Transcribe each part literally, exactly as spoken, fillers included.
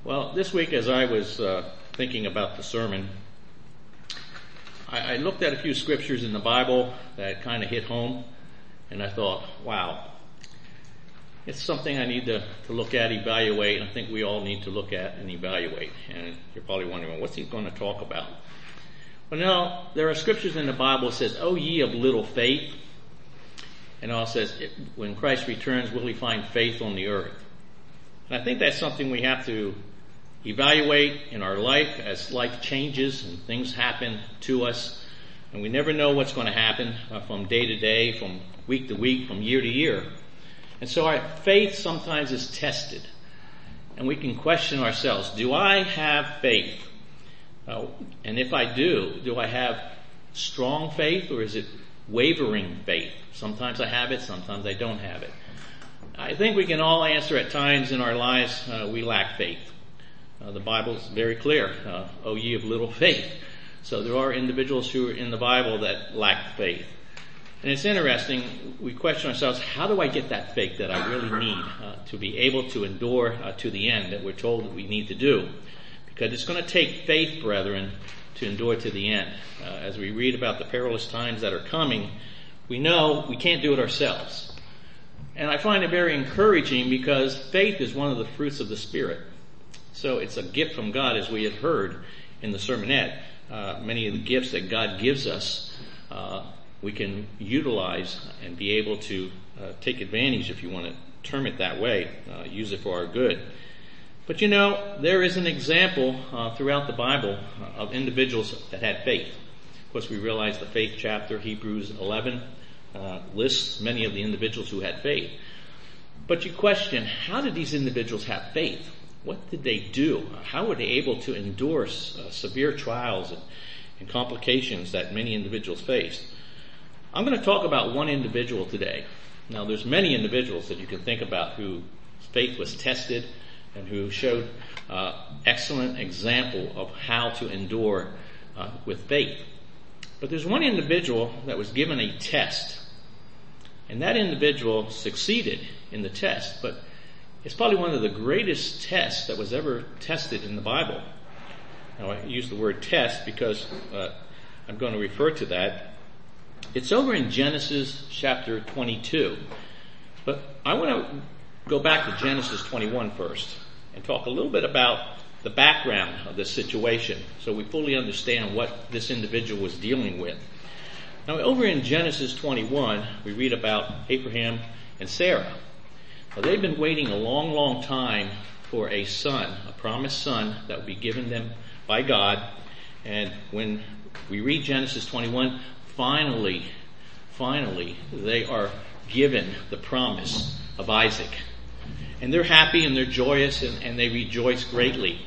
Well, this week as I was uh, thinking about the sermon, I, I looked at a few scriptures in the Bible that kind of hit home, and I thought, wow, it's something I need to, to look at, evaluate, and I think we all need to look at and evaluate. And you're probably wondering, well, what's he going to talk about? Well, no, there are scriptures in the Bible that says, "O ye of little faith," and also says, when Christ returns, will he find faith on the earth? And I think that's something we have to evaluate in our life as life changes and things happen to us. And we never know what's going to happen uh, from day to day, from week to week, from year to year. And so our faith sometimes is tested. And we can question ourselves, do I have faith? Uh, and if I do, do I have strong faith or is it wavering faith? Sometimes I have it, sometimes I don't have it. I think we can all answer at times in our lives uh, we lack faith. Uh, the Bible is very clear, uh, O ye of little faith. So there are individuals who are in the Bible that lack faith. And it's interesting, we question ourselves, how do I get that faith that I really need uh, to be able to endure uh, to the end that we're told that we need to do? Because it's going to take faith, brethren, to endure to the end. Uh, as we read about the perilous times that are coming, we know we can't do it ourselves. And I find it very encouraging because faith is one of the fruits of the Spirit. So it's a gift from God, as we had heard in the sermonette. Uh, many of the gifts that God gives us, uh, we can utilize and be able to uh, take advantage, if you want to term it that way, uh, use it for our good. But you know, there is an example uh, throughout the Bible uh, of individuals that had faith. Of course, we realize the faith chapter, Hebrews eleven, uh, lists many of the individuals who had faith. But you question, how did these individuals have faith? What did they do? How were they able to endure uh, severe trials and, and complications that many individuals faced? I'm going to talk about one individual today. Now, there's many individuals that you can think about whose faith was tested and who showed uh, excellent example of how to endure uh, with faith. But there's one individual that was given a test, and that individual succeeded in the test, but it's probably one of the greatest tests that was ever tested in the Bible. Now, I use the word test because uh, I'm going to refer to that. It's over in Genesis chapter twenty-two. But I want to go back to Genesis twenty-one first and talk a little bit about the background of this situation so we fully understand what this individual was dealing with. Now, over in Genesis twenty-one, we read about Abraham and Sarah. Now, they've been waiting a long, long time for a son, a promised son that would be given them by God. And when we read Genesis twenty-one, finally, finally, they are given the promise of Isaac. And they're happy and they're joyous and, and they rejoice greatly.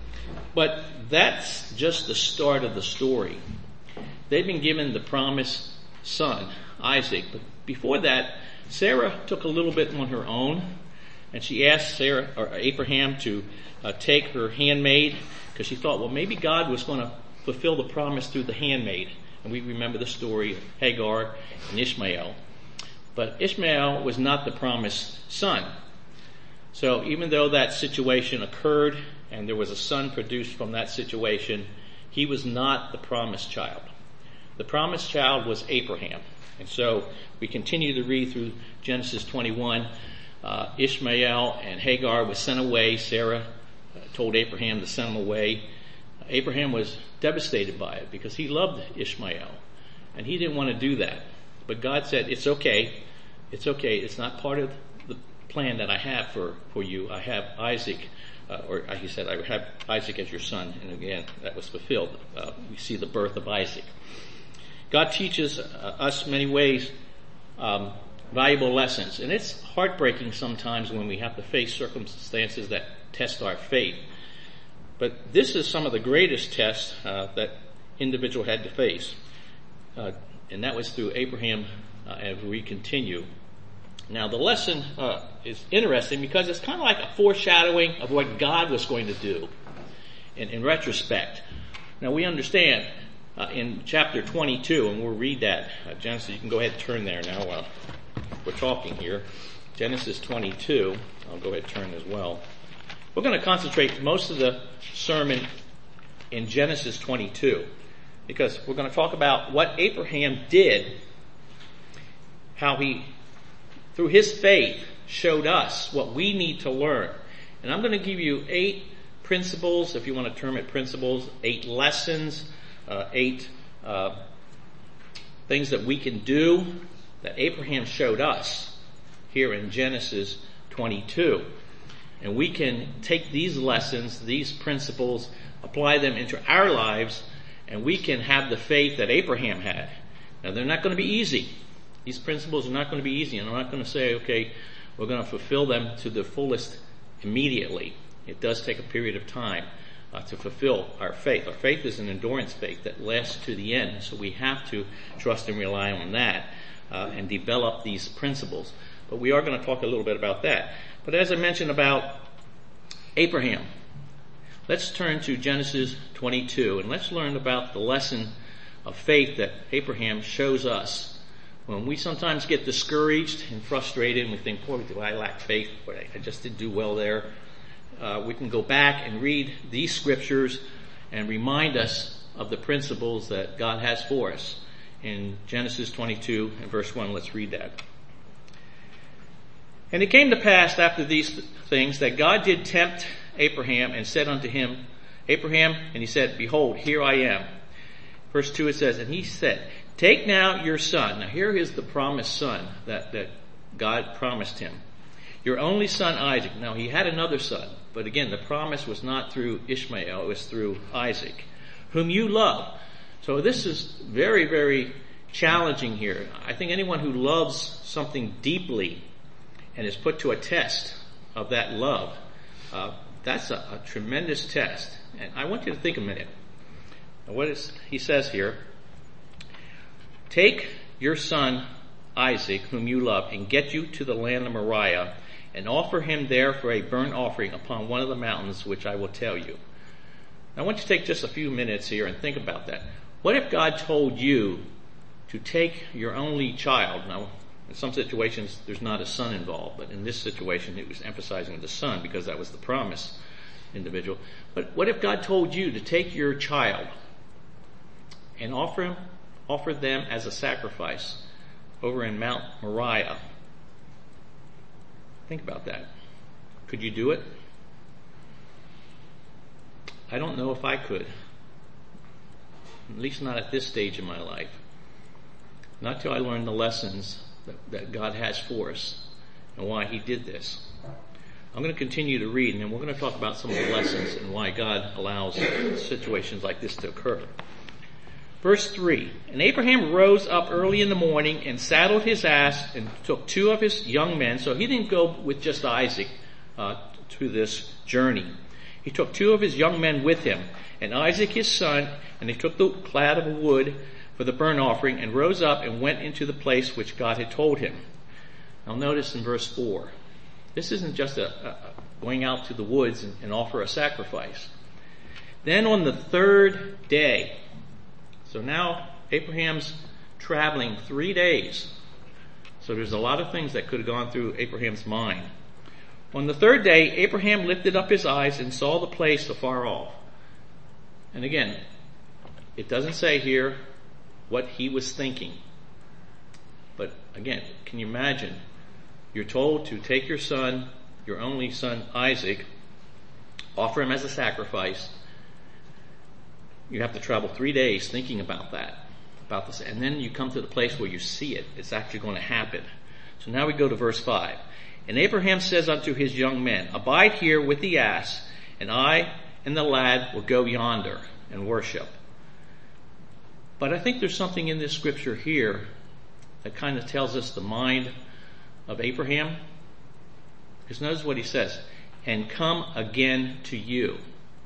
But that's just the start of the story. They've been given the promised son, Isaac. But before that, Sarah took a little bit on her own, and she asked Sarah or Abraham to uh, take her handmaid because she thought, well, maybe God was going to fulfill the promise through the handmaid. And we remember the story of Hagar and Ishmael. But Ishmael was not the promised son. So even though that situation occurred and there was a son produced from that situation, he was not the promised child. The promised child was Abraham. And so we continue to read through Genesis twenty-one. Uh, Ishmael and Hagar was sent away. Sarah uh, told Abraham to send them away. Abraham was devastated by it because he loved Ishmael and he didn't want to do that. But God said, it's okay. It's okay. It's not part of the plan that I have for, for you. I have Isaac, uh, or he said, I have Isaac as your son. And again, that was fulfilled. Uh, we see the birth of Isaac. God teaches uh, us many ways, um, valuable lessons. And it's heartbreaking sometimes when we have to face circumstances that test our faith. But this is some of the greatest tests uh, that individual had to face. Uh, and that was through Abraham uh, as we continue. Now the lesson uh, is interesting because it's kind of like a foreshadowing of what God was going to do in, in retrospect. Now we understand uh, in chapter twenty-two, and we'll read that. Uh, Genesis, you can go ahead and turn there now while we're talking here. Genesis twenty-two, I'll go ahead and turn as well. We're going to concentrate most of the sermon in Genesis twenty-two, because we're going to talk about what Abraham did, how he, through his faith, showed us what we need to learn. And I'm going to give you eight principles, if you want to term it principles, eight lessons, uh, eight uh, things that we can do that Abraham showed us here in Genesis twenty-two. And we can take these lessons, these principles, apply them into our lives, and we can have the faith that Abraham had. Now, they're not going to be easy. These principles are not going to be easy, and I'm not going to say, okay, we're going to fulfill them to the fullest immediately. It does take a period of time uh, to fulfill our faith. Our faith is an endurance faith that lasts to the end, so we have to trust and rely on that uh, and develop these principles. But we are going to talk a little bit about that. But as I mentioned about Abraham, let's turn to Genesis twenty-two and let's learn about the lesson of faith that Abraham shows us. When we sometimes get discouraged and frustrated and we think, boy, do I lack faith? Boy, I just didn't do well there. Uh, we can go back and read these scriptures and remind us of the principles that God has for us. In Genesis twenty-two and verse one, let's read that. And it came to pass after these things that God did tempt Abraham and said unto him, Abraham, and he said, behold, here I am. Verse two it says, and he said, take now your son. Now here is the promised son that, that God promised him. Your only son Isaac. Now he had another son, but again, the promise was not through Ishmael, it was through Isaac, whom you love. So this is very, very challenging here. I think anyone who loves something deeply and is put to a test of that love, uh, that's a, a tremendous test. And I want you to think a minute. What is, he says here, take your son Isaac, whom you love, and get you to the land of Moriah, and offer him there for a burnt offering upon one of the mountains which I will tell you. Now, I want you to take just a few minutes here and think about that. What if God told you to take your only child? Now, in some situations, there's not a son involved, but in this situation, it was emphasizing the son because that was the promise individual. But what if God told you to take your child and offer him, offer them as a sacrifice over in Mount Moriah? Think about that. Could you do it? I don't know if I could. At least not at this stage in my life. Not till I learned the lessons that, that God has for us and why he did this. I'm going to continue to read, and then we're going to talk about some of the lessons and why God allows situations like this to occur. Verse three, and Abraham rose up early in the morning and saddled his ass and took two of his young men. So he didn't go with just Isaac uh, to this journey. He took two of his young men with him, and Isaac his son, and he took the clad of wood for the burnt offering, and rose up and went into the place which God had told him. Now notice in verse four, this isn't just a, a going out to the woods and, and offer a sacrifice. Then on the third day, so now Abraham's traveling three days. So there's a lot of things that could have gone through Abraham's mind. On the third day, Abraham lifted up his eyes and saw the place afar off. And again, it doesn't say here what he was thinking. But again, can you imagine? You're told to take your son, your only son Isaac, offer him as a sacrifice. You have to travel three days thinking about that, about this, and then you come to the place where you see it. It's actually going to happen. So now we go to verse five. And Abraham says unto his young men, abide here with the ass, and I and the lad will go yonder and worship. But I think there's something in this scripture here that kind of tells us the mind of Abraham. Because notice what he says, and come again to you.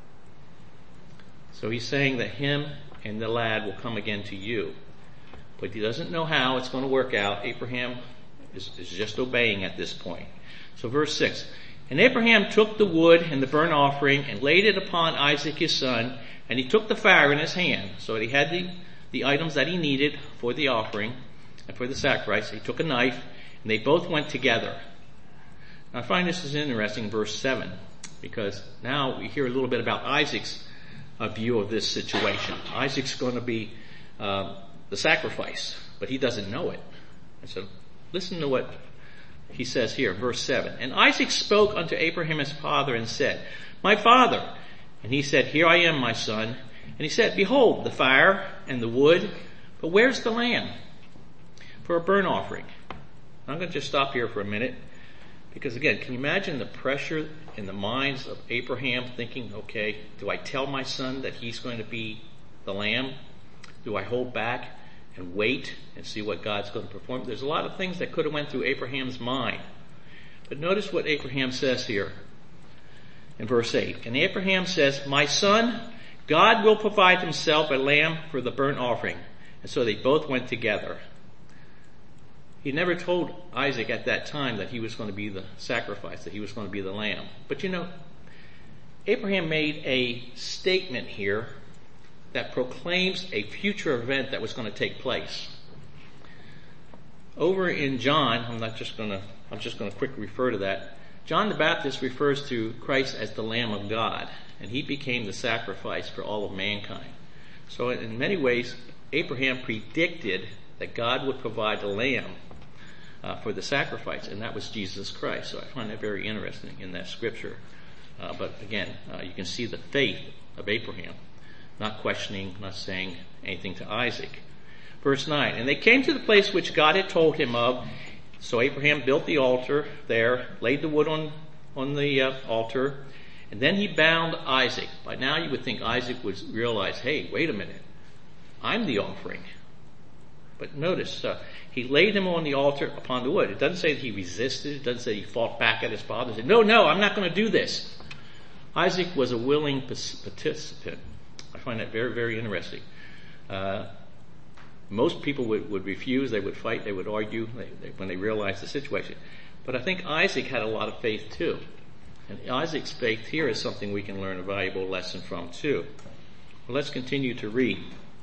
So he's saying that him and the lad will come again to you. But he doesn't know how it's going to work out. Abraham is, is just obeying at this point. So verse six. And Abraham took the wood and the burnt offering and laid it upon Isaac his son, and he took the fire in his hand. So he had the, the items that he needed for the offering and for the sacrifice. He took a knife, and they both went together. Now I find this is interesting, verse seven. because now we hear a little bit about Isaac's uh, view of this situation. Isaac's going to be uh, the sacrifice, but he doesn't know it. And so listen to what he says here, verse seven. And Isaac spoke unto Abraham his father and said, My father. And he said, Here I am, my son. And he said, Behold, the fire and the wood, but where's the lamb for a burnt offering? I'm going to just stop here for a minute, because again, can you imagine the pressure in the minds of Abraham thinking, okay, do I tell my son that he's going to be the lamb? Do I hold back and wait and see what God's going to perform? There's a lot of things that could have went through Abraham's mind. But notice what Abraham says here in verse eight. And Abraham says, My son, God will provide himself a lamb for the burnt offering. And so they both went together. He never told Isaac at that time that he was going to be the sacrifice, that he was going to be the lamb. But you know, Abraham made a statement here that proclaims a future event that was going to take place. Over in John, I'm not just going to, I'm just going to quickly refer to that. John the Baptist refers to Christ as the Lamb of God, and he became the sacrifice for all of mankind. So in many ways, Abraham predicted that God would provide a lamb uh, for the sacrifice, and that was Jesus Christ. So I find that very interesting in that scripture. Uh, but again, uh, you can see the faith of Abraham, not questioning, not saying anything to Isaac. Verse nine, and they came to the place which God had told him of. So Abraham built the altar there, laid the wood on, on the uh, altar, and then he bound Isaac. By now you would think Isaac would realize, hey, wait a minute, I'm the offering. But notice, uh, he laid him on the altar upon the wood. It doesn't say that he resisted. It doesn't say he fought back at his father. It said, no, no, I'm not going to do this. Isaac was a willing participant. I find that very, very interesting. Uh, most people would, would refuse. They would fight. They would argue they, they, when they realized the situation. But I think Isaac had a lot of faith too. And Isaac's faith here is something we can learn a valuable lesson from too. Well, let's continue to read.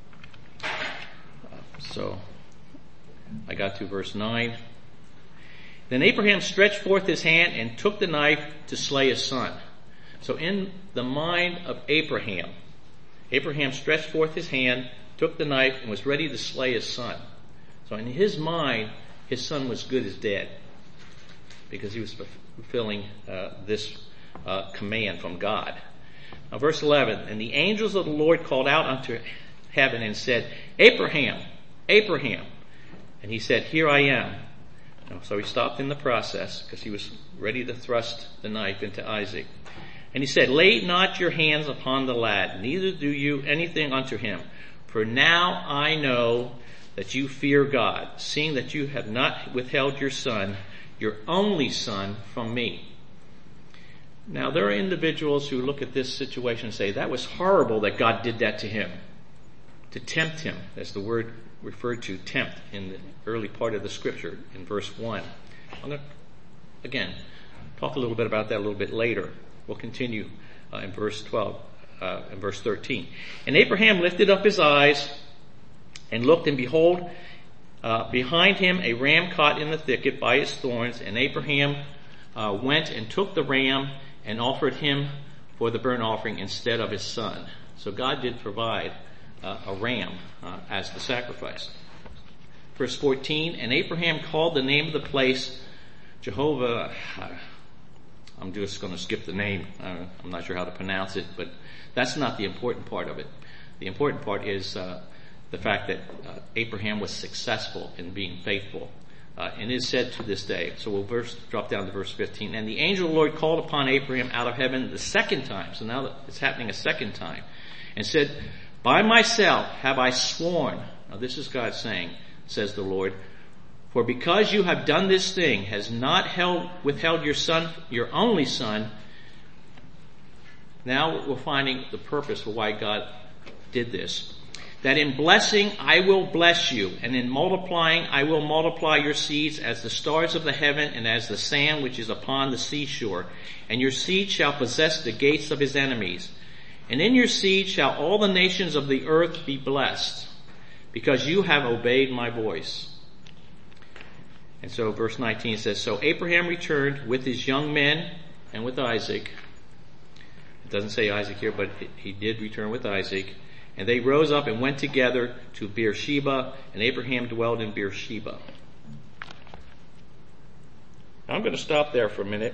So, I got to verse nine. Then Abraham stretched forth his hand and took the knife to slay his son. So in the mind of Abraham, Abraham stretched forth his hand, took the knife, and was ready to slay his son. So in his mind, his son was good as dead, because he was fulfilling uh, this uh, command from God. Now verse eleven, and the angels of the Lord called out unto heaven and said, Abraham, Abraham. And he said, Here I am. So he stopped in the process because he was ready to thrust the knife into Isaac. And he said, Lay not your hands upon the lad, neither do you anything unto him. For now I know that you fear God, seeing that you have not withheld your son, your only son, from me. Now there are individuals who look at this situation and say, that was horrible that God did that to him. To tempt him, that's the word referred to, tempt, in the early part of the scripture in verse one. I'm going to, again, talk a little bit about that a little bit later. We'll continue uh, in verse twelve, uh, in verse thirteen. And Abraham lifted up his eyes and looked, and behold, uh, behind him a ram caught in the thicket by its thorns. And Abraham uh, went and took the ram and offered him for the burnt offering instead of his son. So God did provide uh, a ram uh, as the sacrifice. Verse fourteen, and Abraham called the name of the place Jehovah. Uh, I'm just going to skip the name. Uh, I'm not sure how to pronounce it, but that's not the important part of it. The important part is uh, the fact that uh, Abraham was successful in being faithful. Uh, and is said to this day. So we'll verse, drop down to verse fifteen. And the angel of the Lord called upon Abraham out of heaven the second time. So now it's happening a second time. And said, By myself have I sworn. Now this is God saying, says the Lord, for because you have done this thing, has not held, withheld your son, your only son. Now we're finding the purpose for why God did this. That in blessing I will bless you, and in multiplying I will multiply your seeds as the stars of the heaven and as the sand which is upon the seashore. And your seed shall possess the gates of his enemies. And in your seed shall all the nations of the earth be blessed, because you have obeyed my voice. And so verse nineteen says, So Abraham returned with his young men and with Isaac It doesn't say Isaac here, but he did return with Isaac. And they rose up and went together to Beersheba, and Abraham dwelled in Beersheba. I'm going to stop there for a minute.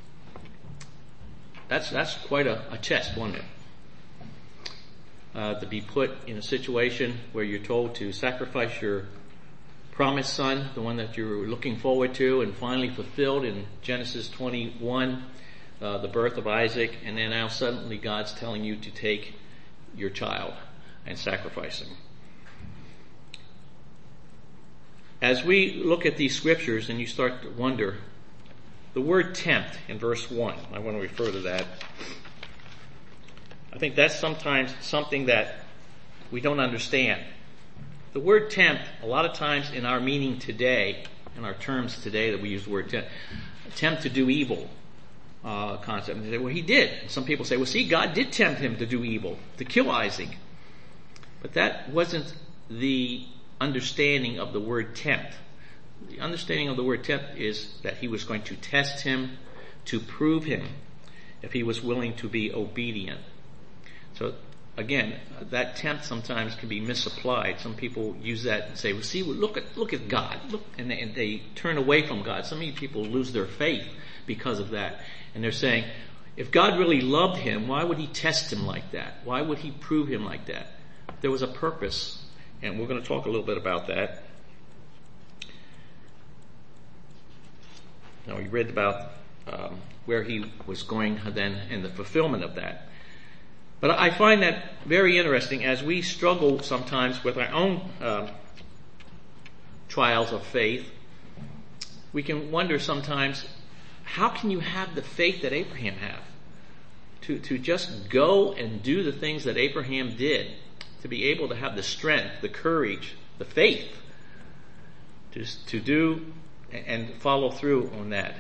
That's that's quite a, a test, wasn't it? Uh, to be put in a situation where you're told to sacrifice your promised son, the one that you're looking forward to, and finally fulfilled in Genesis twenty-one, uh, the birth of Isaac, and then now suddenly God's telling you to take your child and sacrifice him. As we look at these scriptures and you start to wonder, the word tempt in verse one, I want to refer to that. I think that's sometimes something that we don't understand. The word tempt, a lot of times in our meaning today, in our terms today that we use the word tempt, tempt to do evil uh, concept. And they say, well, he did. Some people say, well, see, God did tempt him to do evil, to kill Isaac. But that wasn't the understanding of the word tempt. The understanding of the word tempt is that he was going to test him to prove him if he was willing to be obedient. So again, that tempt sometimes can be misapplied. Some people use that and say, well, see, look at, look at God. Look, and they, and they turn away from God. Some people lose their faith because of that. And they're saying, if God really loved him, why would he test him like that? Why would he prove him like that? There was a purpose. And we're going to talk a little bit about that. Now, we read about um, where he was going then in the fulfillment of that. But I find that very interesting as we struggle sometimes with our own uh, trials of faith. We can wonder sometimes, how can you have the faith that Abraham had? To, to just go and do the things that Abraham did. To be able to have the strength, the courage, the faith to, to do and follow through on that.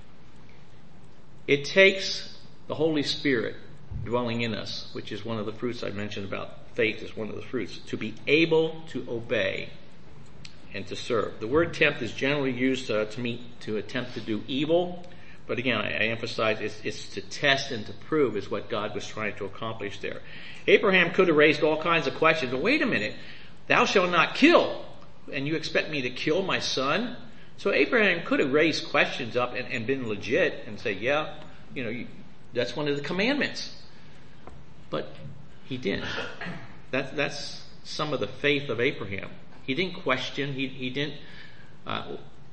It takes the Holy Spirit dwelling in us, which is one of the fruits I mentioned about faith is one of the fruits, to be able to obey and to serve. The word tempt is generally used uh, to mean to attempt to do evil, but again, I, I emphasize it's, it's to test and to prove is what God was trying to accomplish there. Abraham could have raised all kinds of questions, but wait a minute, thou shalt not kill, and you expect me to kill my son? So Abraham could have raised questions up and, and been legit and say, yeah, you know, you, that's one of the commandments. But he didn't. That, that's some of the faith of Abraham. He didn't question. He, he didn't uh,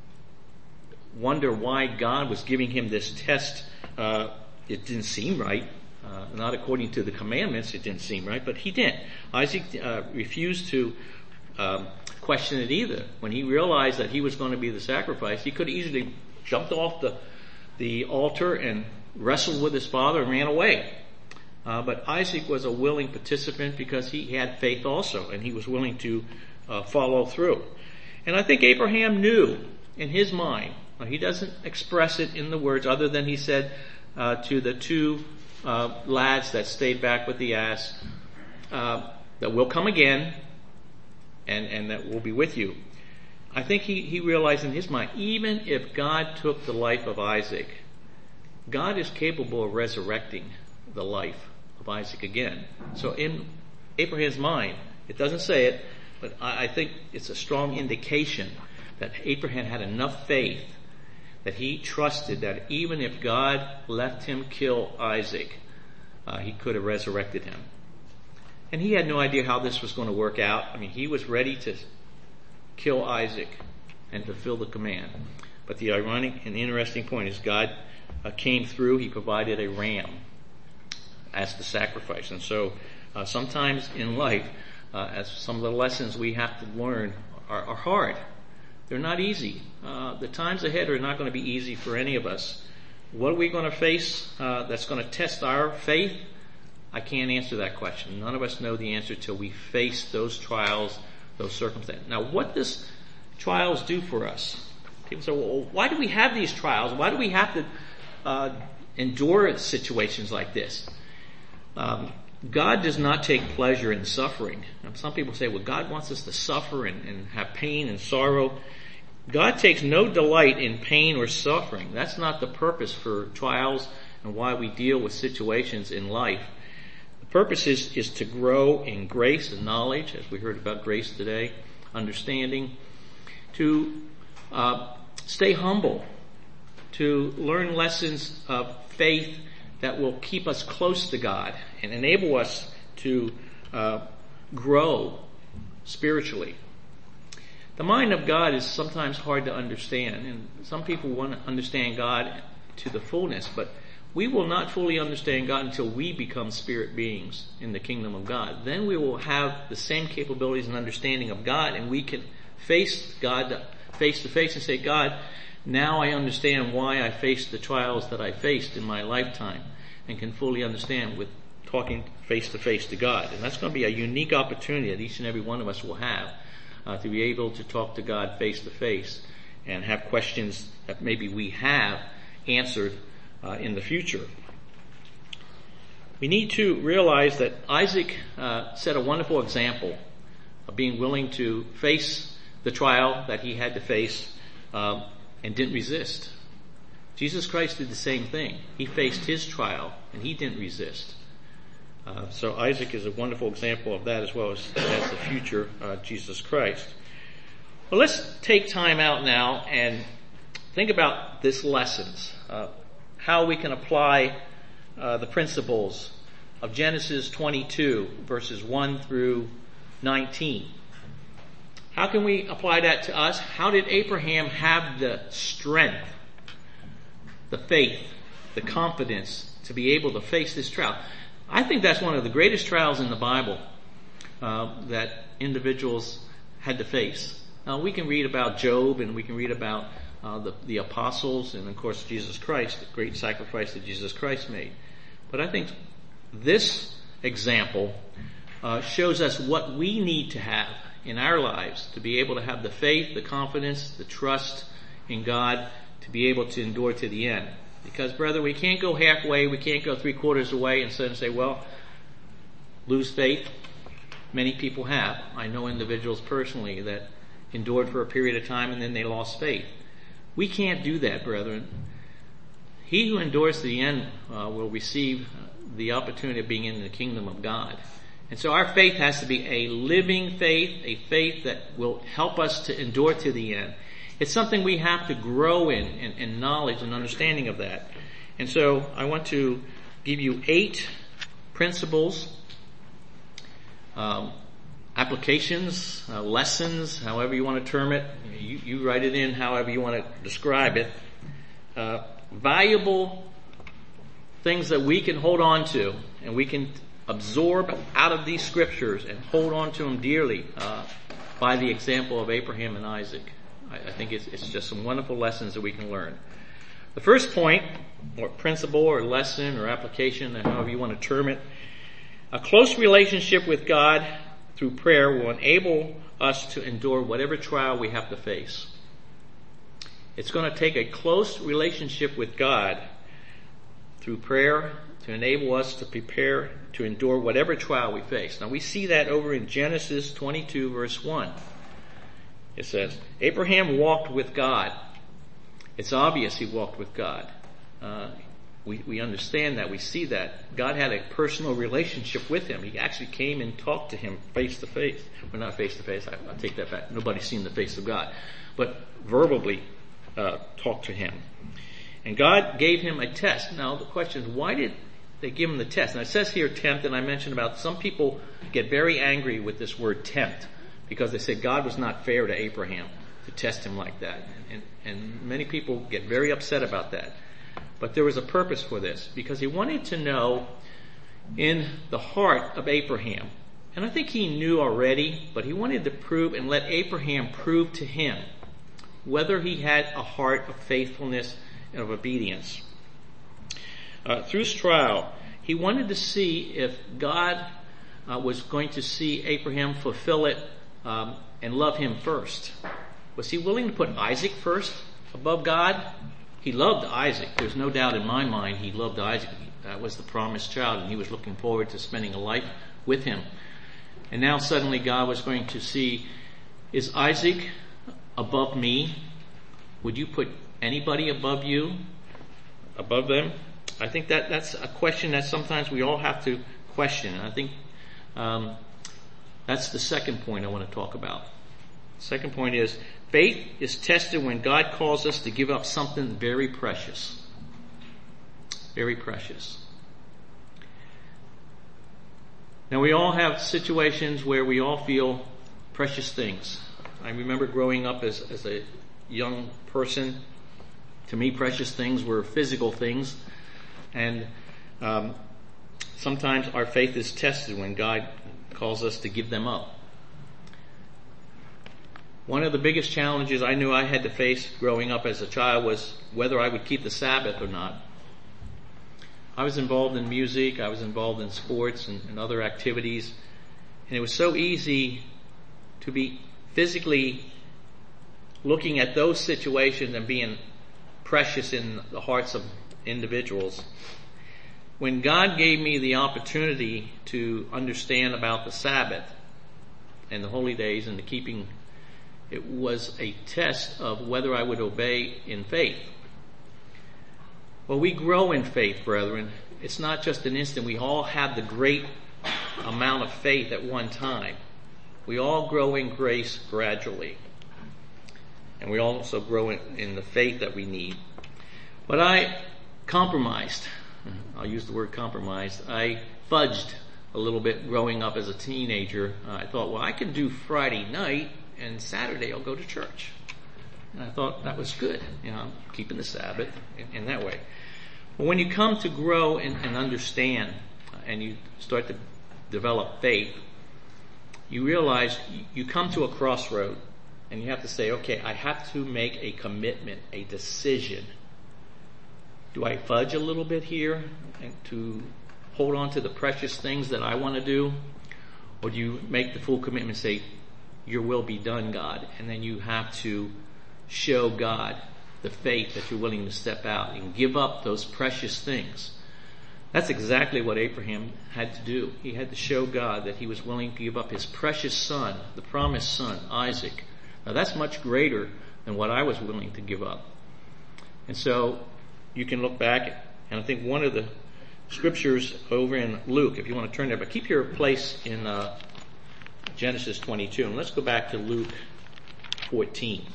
wonder why God was giving him this test. Uh, it didn't seem right. Uh, not according to the commandments, it didn't seem right, but he didn't. Isaac uh, refused to um, question it either. When he realized that he was going to be the sacrifice, he could have easily jumped off the, the altar and wrestled with his father and ran away. Uh, but Isaac was a willing participant because he had faith also, and he was willing to uh, follow through. And I think Abraham knew in his mind, uh, he doesn't express it in the words other than he said uh, to the two uh, lads that stayed back with the ass, uh, that we'll come again and, and that we'll be with you. I think he, he realized in his mind, even if God took the life of Isaac, God is capable of resurrecting the life of Isaac again. So in Abraham's mind, it doesn't say it, but I, I think it's a strong indication that Abraham had enough faith that he trusted that even if God left him kill Isaac, uh, he could have resurrected him. And he had no idea how this was going to work out. I mean, he was ready to kill Isaac and fulfill the command. But the ironic and interesting point is God uh, came through. He provided a ram as the sacrifice. And so uh, sometimes in life, uh, as some of the lessons we have to learn are, are hard. They're not easy. Uh, the times ahead are not going to be easy for any of us. What are we going to face uh, that's going to test our faith? I can't answer that question. None of us know the answer till we face those trials, those circumstances. Now, what does trials do for us? People say, well, why do we have these trials? Why do we have to uh, endure situations like this? Um, God does not take pleasure in suffering. Now, some people say, well, God wants us to suffer and, and have pain and sorrow. God takes no delight in pain or suffering. That's not the purpose for trials and why we deal with situations in life. The purpose is, is to grow in grace and knowledge, as we heard about grace today, understanding, to uh, stay humble, to learn lessons of faith that will keep us close to God and enable us to uh, grow spiritually. The mind of God is sometimes hard to understand, and some people want to understand God to the fullness, but we will not fully understand God until we become spirit beings in the kingdom of God. Then we will have the same capabilities and understanding of God, and we can face God face to face and say, God, now I understand why I faced the trials that I faced in my lifetime, and can fully understand with talking face to face to God. And that's going to be a unique opportunity that each and every one of us will have uh, to be able to talk to God face to face and have questions that maybe we have answered uh, in the future. We need to realize that Isaac uh, set a wonderful example of being willing to face the trial that he had to face uh, and didn't resist. Jesus Christ did the same thing. He faced his trial and he didn't resist. Uh, so Isaac is a wonderful example of that, as well as, as the future uh, Jesus Christ. Well, let's take time out now and think about this lessons, uh, how we can apply uh, the principles of Genesis twenty-two, verses one through nineteen. How can we apply that to us? How did Abraham have the strength, the faith, the confidence to be able to face this trial? I think that's one of the greatest trials in the Bible uh, that individuals had to face. Now, we can read about Job, and we can read about uh, the, the apostles, and of course Jesus Christ, the great sacrifice that Jesus Christ made. But I think this example uh, shows us what we need to have in our lives to be able to have the faith, the confidence, the trust in God to be able to endure to the end. Because, brother, we can't go halfway, we can't go three quarters away and suddenly say, well, lose faith. Many people have. I know individuals personally that endured for a period of time and then they lost faith. We can't do that, brethren. He who endures to the end uh, will receive the opportunity of being in the kingdom of God. And so our faith has to be a living faith, a faith that will help us to endure to the end. It's something we have to grow in, in, in knowledge and understanding of that. And so I want to give you eight principles, um, applications, uh, lessons, however you want to term it. You, you write it in however you want to describe it. Uh, valuable things that we can hold on to and we can absorb out of these scriptures and hold on to them dearly uh, by the example of Abraham and Isaac. I think it's, it's just some wonderful lessons that we can learn. The first point, or principle, or lesson, or application, however you want to term it, a close relationship with God through prayer will enable us to endure whatever trial we have to face. It's going to take a close relationship with God through prayer to enable us to prepare to endure whatever trial we face. Now we see that over in Genesis twenty-two, verse one. It says, Abraham walked with God. It's obvious he walked with God. Uh, we, we understand that. We see that. God had a personal relationship with him. He actually came and talked to him face to face. Well, not face to face. I, I take that back. Nobody's seen the face of God. But verbally uh, talked to him. And God gave him a test. Now the question is, why did they give him the test? Now it says here tempt, and I mentioned about some people get very angry with this word tempt, because they said God was not fair to Abraham to test him like that. And, and many people get very upset about that. But there was a purpose for this, because he wanted to know in the heart of Abraham, and I think he knew already, but he wanted to prove and let Abraham prove to him whether he had a heart of faithfulness and of obedience. Uh, through his trial, he wanted to see if God uh, was going to see Abraham fulfill it Um, and love him first. Was he willing to put Isaac first above God? He loved Isaac. There's no doubt in my mind he loved Isaac. That was the promised child, and he was looking forward to spending a life with him. And now suddenly God was going to see, is Isaac above me? Would you put anybody above you? Above them? I think that that's a question that sometimes we all have to question. And I think um, that's the second point I want to talk about. Second point is, faith is tested when God calls us to give up something very precious. Very precious. Now, we all have situations where we all feel precious things. I remember growing up as, as a young person. To me, precious things were physical things. And um, sometimes our faith is tested when God calls us to give them up. One of the biggest challenges I knew I had to face growing up as a child was whether I would keep the Sabbath or not. I was involved in music, I was involved in sports and, and other activities, and it was so easy to be physically looking at those situations and being precious in the hearts of individuals. When God gave me the opportunity to understand about the Sabbath and the holy days and the keeping, it was a test of whether I would obey in faith. Well, we grow in faith, brethren. It's not just an instant. We all have the great amount of faith at one time. We all grow in grace gradually. And we also grow in, in the faith that we need. But I compromised. I'll use the word compromised. I fudged a little bit growing up as a teenager. Uh, I thought, well, I can do Friday night and Saturday I'll go to church. And I thought that was good. You know, keeping the Sabbath in, in that way. But when you come to grow and, and understand uh, and you start to develop faith, you realize you come to a crossroad and you have to say, okay, I have to make a commitment, a decision. Do I fudge a little bit here and to hold on to the precious things that I want to do? Or do you make the full commitment and say, your will be done, God? And then you have to show God the faith that you're willing to step out and give up those precious things. That's exactly what Abraham had to do. He had to show God that he was willing to give up his precious son, the promised son, Isaac. Now that's much greater than what I was willing to give up. And so you can look back, and I think one of the scriptures over in Luke, if you want to turn there, but keep your place in uh, Genesis twenty-two. And let's go back to Luke fourteen.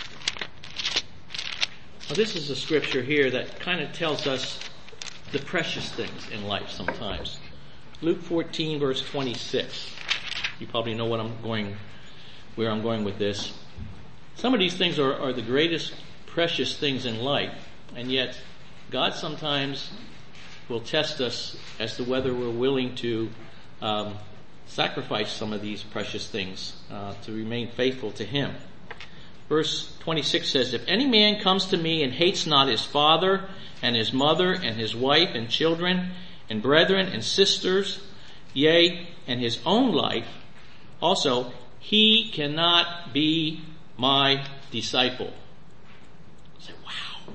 Now this is a scripture here that kind of tells us the precious things in life sometimes. Luke fourteen verse twenty-six. You probably know what I'm going, where I'm going with this. Some of these things are, are the greatest precious things in life, and yet God sometimes will test us as to whether we're willing to um, sacrifice some of these precious things uh, to remain faithful to Him. Verse twenty-six says, if any man comes to me and hates not his father and his mother and his wife and children and brethren and sisters, yea, and his own life, also he cannot be my disciple. I say, wow.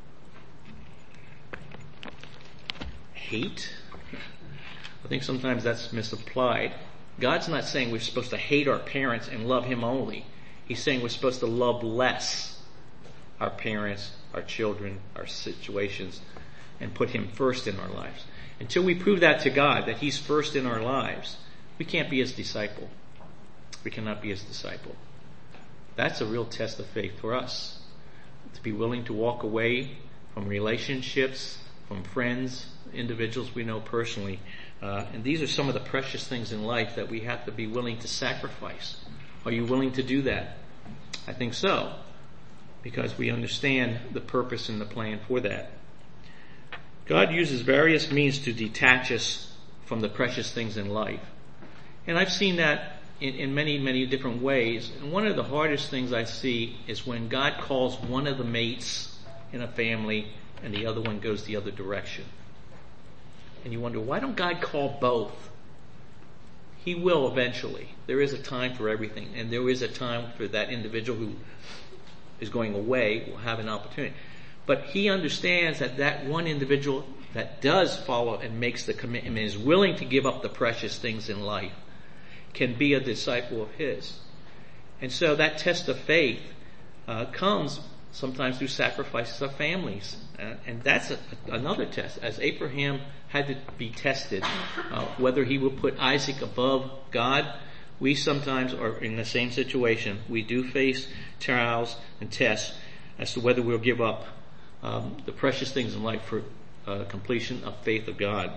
Hate? I think sometimes that's misapplied. God's not saying we're supposed to hate our parents and love Him only. He's saying we're supposed to love less our parents, our children, our situations, and put Him first in our lives. Until we prove that to God, that He's first in our lives, we can't be His disciple. We cannot be His disciple. That's a real test of faith for us. To be willing to walk away from relationships, from friends, individuals we know personally. Uh, and these are some of the precious things in life that we have to be willing to sacrifice. Are you willing to do that? I think so, because we understand the purpose and the plan for that. God uses various means to detach us from the precious things in life. And I've seen that in, in many, many different ways. And one of the hardest things I see is when God calls one of the mates in a family and the other one goes the other direction. And you wonder, why don't God call both? He will eventually. There is a time for everything. And there is a time for that individual who is going away will have an opportunity. But He understands that that one individual that does follow and makes the commitment and is willing to give up the precious things in life can be a disciple of His. And so that test of faith uh, comes sometimes through sacrifices of families. Uh, and that's a, another test. As Abraham had to be tested, uh, whether he will put Isaac above God, we sometimes are in the same situation. We do face trials and tests as to whether we'll give up um, the precious things in life for uh, completion of faith of God.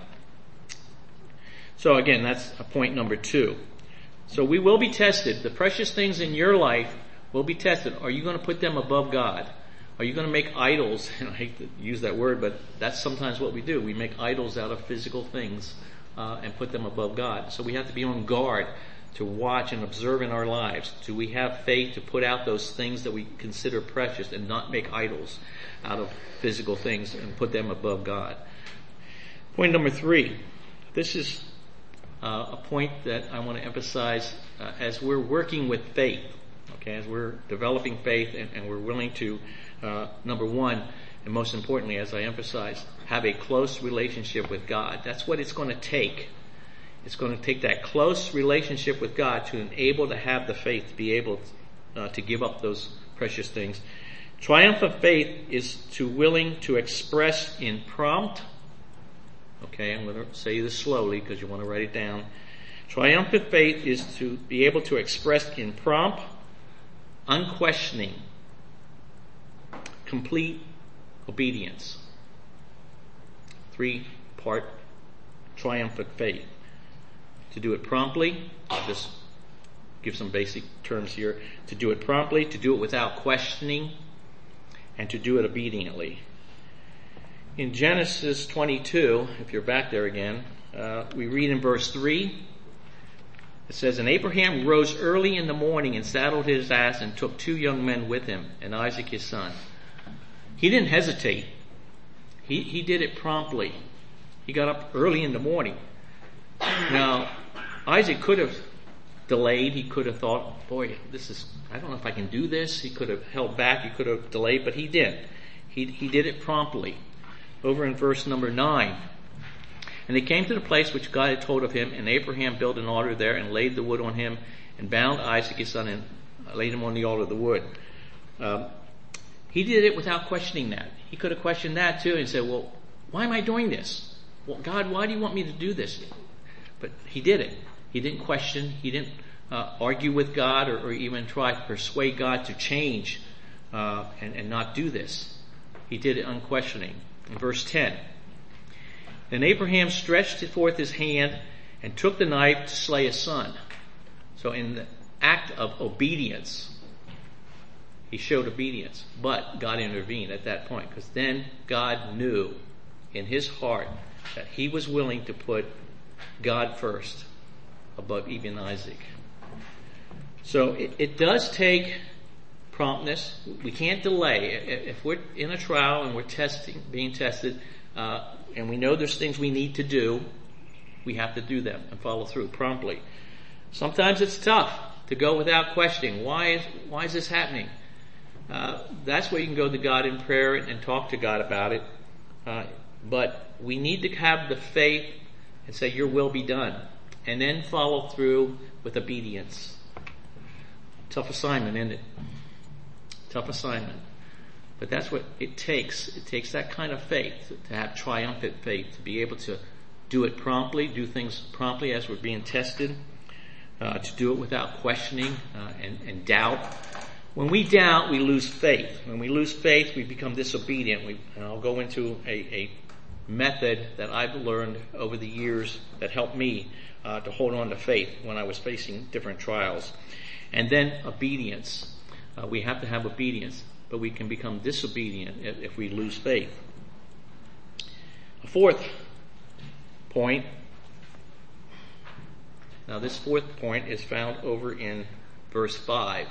So again, that's a point number two. So we will be tested. The precious things in your life will be tested. Are you going to put them above God? Are you going to make idols? And I hate to use that word, but that's sometimes what we do. We make idols out of physical things uh, and put them above God. So we have to be on guard to watch and observe in our lives. Do we have faith to put out those things that we consider precious and not make idols out of physical things and put them above God? Point number three. This is uh, a point that I want to emphasize uh, as we're working with faith. Okay, as we're developing faith and, and we're willing to, uh, number one, and most importantly, as I emphasize, have a close relationship with God. That's what it's going to take. It's going to take that close relationship with God to enable to have the faith to be able to, uh, to give up those precious things. Triumph of faith is to willing to express in prompt. Okay, I'm going to say this slowly because you want to write it down. Triumph of faith is to be able to express in prompt, unquestioning, complete obedience. Three-part triumphant faith. To do it promptly, I'll just give some basic terms here. To do it promptly, to do it without questioning, and to do it obediently. In Genesis twenty-two, if you're back there again, uh, we read in verse three, it says, And Abraham rose early in the morning and saddled his ass and took two young men with him, and Isaac his son. He didn't hesitate. He, he did it promptly. He got up early in the morning. Now, Isaac could have delayed. He could have thought, boy, this is, I don't know if I can do this. He could have held back. He could have delayed, but he didn't. He, he did it promptly. Over in verse number nine. And they came to the place which God had told of him, and Abraham built an altar there and laid the wood on him and bound Isaac his son and laid him on the altar of the wood. Um, he did it without questioning that. He could have questioned that too and said, well, why am I doing this? Well, God, why do you want me to do this? But he did it. He didn't question. He didn't uh, argue with God or, or even try to persuade God to change uh, and, and not do this. He did it unquestioning. In verse ten, Then Abraham stretched forth his hand and took the knife to slay his son. So in the act of obedience, he showed obedience. But God intervened at that point, because then God knew in his heart that he was willing to put God first above even Isaac. So it, it does take promptness. We can't delay. If we're in a trial and we're testing, being tested, uh, and we know there's things we need to do, we have to do them and follow through promptly. Sometimes it's tough to go without questioning. Why is, why is this happening? Uh, that's where you can go to God in prayer and talk to God about it. Uh, but we need to have the faith and say, your will be done. And then follow through with obedience. Tough assignment, isn't it? Tough assignment. But that's what it takes. It takes that kind of faith, to have triumphant faith, to be able to do it promptly, do things promptly as we're being tested, uh, to do it without questioning uh, and, and doubt. When we doubt, we lose faith. When we lose faith, we become disobedient. We, and I'll go into a, a method that I've learned over the years that helped me uh, to hold on to faith when I was facing different trials. And then obedience. Uh, we have to have obedience, but we can become disobedient if, if we lose faith. A fourth point. Now this fourth point is found over in verse five.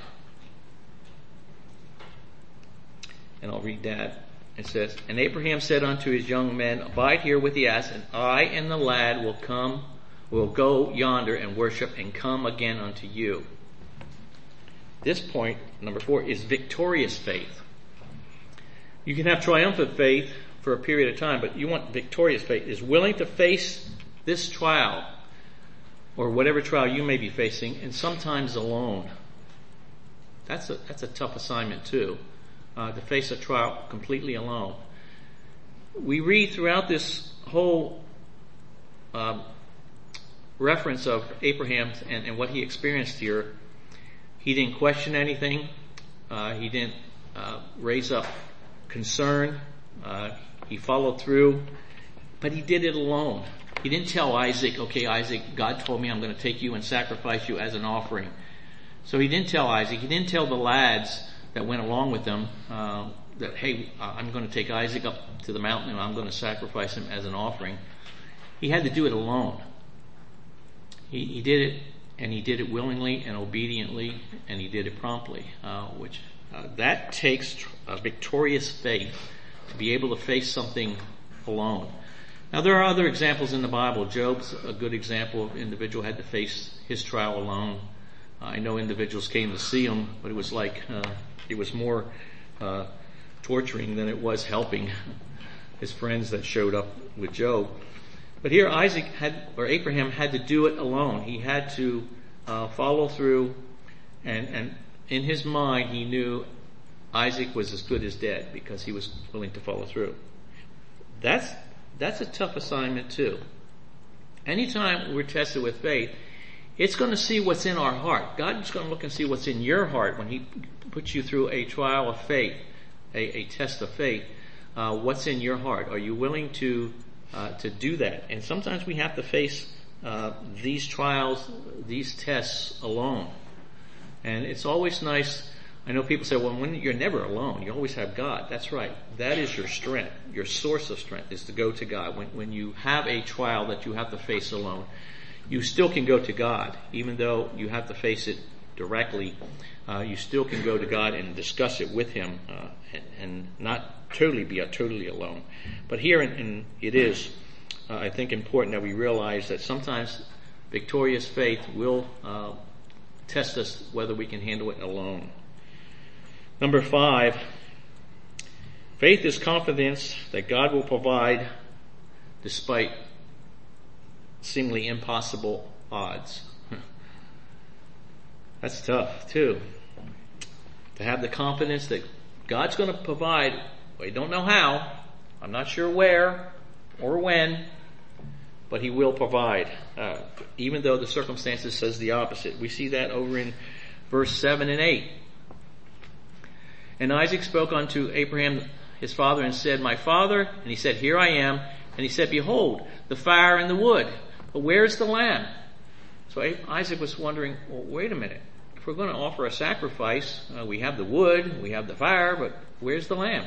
And I'll read that. It says, And Abraham said unto his young men, Abide here with the ass, and I and the lad will come, will go yonder and worship and come again unto you. This point, number four, is victorious faith. You can have triumphant faith for a period of time, but you want victorious faith, is willing to face this trial or whatever trial you may be facing, and sometimes alone. That's a, that's a tough assignment too. uh, to face a trial completely alone. We read throughout this whole um, reference of Abraham and, and what he experienced here, he didn't question anything. Uh, he didn't uh, raise up concern. Uh, he followed through, but he did it alone. He didn't tell Isaac, okay, Isaac, God told me I'm going to take you and sacrifice you as an offering. So he didn't tell Isaac. He didn't tell the lads that went along with him uh, that, hey, I'm going to take Isaac up to the mountain and I'm going to sacrifice him as an offering. He had to do it alone. He, he did it, and he did it willingly and obediently, and he did it promptly, uh, which uh, that takes a victorious faith to be able to face something alone. Now, there are other examples in the Bible. Job's a good example of an individual who had to face his trial alone. Uh, I know individuals came to see him, but it was like uh, it was more uh, torturing than it was helping his friends that showed up with Job. But here Isaac had, or Abraham had to do it alone. He had to uh, follow through, and, and in his mind he knew Isaac was as good as dead because he was willing to follow through. That's That's a tough assignment too. Anytime we're tested with faith, it's going to see what's in our heart. God's going to look and see what's in your heart when he puts you through a trial of faith, a, a test of faith. Uh, what's in your heart? Are you willing to uh, to do that? And sometimes we have to face uh, these trials, these tests alone. And it's always nice. I know people say, well, when you're never alone, you always have God. That's right. That is your strength. Your source of strength is to go to God. When, when you have a trial that you have to face alone, you still can go to God. Even though you have to face it directly, uh, you still can go to God and discuss it with him uh, and, and not totally be a totally alone. But here in, in, it is, uh, I think, important that we realize that sometimes victorious faith will uh, test us whether we can handle it alone. Number five, faith is confidence that God will provide despite seemingly impossible odds. That's tough too. To have the confidence that God's going to provide. We don't know how. I'm not sure where or when, but he will provide. Uh, even though the circumstances says the opposite. We see that over in verse seven and eight. And Isaac spoke unto Abraham his father and said, My father. And he said, Here I am. And he said, Behold, the fire and the wood, but where's the lamb? So Isaac was wondering, well, wait a minute. If we're going to offer a sacrifice, uh, we have the wood, we have the fire, but where's the lamb?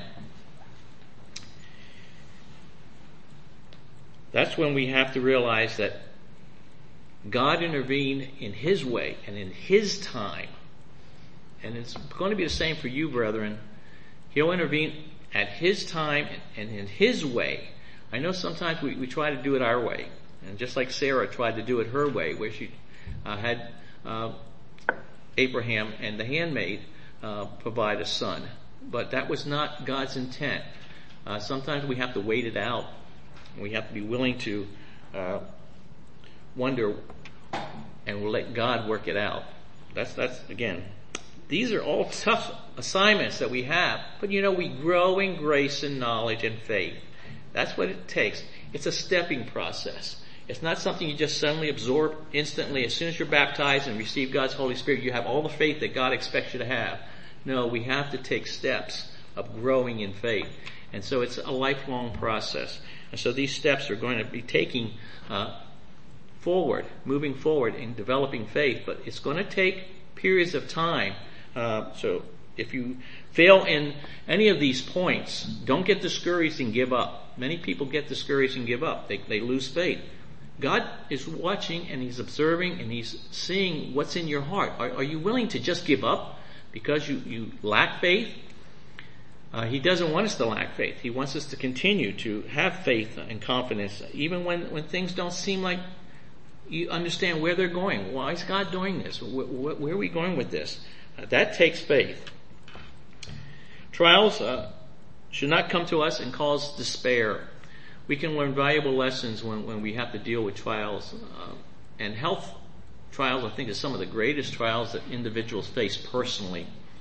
That's when we have to realize that God intervened in his way and in his time. And it's going to be the same for you, brethren. He'll intervene at his time and in his way. I know sometimes we, we try to do it our way. And just like Sarah tried to do it her way, where she uh, had uh, Abraham and the handmaid uh, provide a son. But that was not God's intent. Uh, sometimes we have to wait it out. We have to be willing to uh, wonder, and we'll let God work it out. That's, that's again, these are all tough assignments that we have. But you know, we grow in grace and knowledge and faith. That's what it takes. It's a stepping process. It's not something you just suddenly absorb instantly. As soon as you're baptized and receive God's Holy Spirit, you have all the faith that God expects you to have. No, we have to take steps of growing in faith. And so it's a lifelong process. And so these steps are going to be taking uh, forward, moving forward in developing faith. But it's going to take periods of time. Uh, so if you fail in any of these points, don't get discouraged and give up. Many people get discouraged and give up. They, they lose faith. God is watching and he's observing and he's seeing what's in your heart. Are, are you willing to just give up because you, you lack faith? Uh, he doesn't want us to lack faith. He wants us to continue to have faith and confidence, even when, when things don't seem like you understand where they're going. Why is God doing this? Where, where, where are we going with this? Uh, that takes faith. Trials uh, should not come to us and cause despair. We can learn valuable lessons when, when we have to deal with trials. Uh, and health trials, I think, is some of the greatest trials that individuals face personally.